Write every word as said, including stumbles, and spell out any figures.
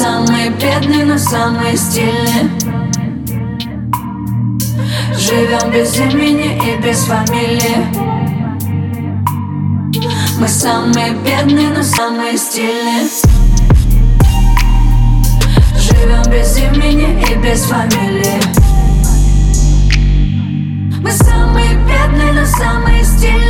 самые бедные, но самые стильные. Живем без имени и без фамилии. Мы самые бедные, но самые стильные. Живем без имени и без фамилии. Мы самые бедные, но самые стильные.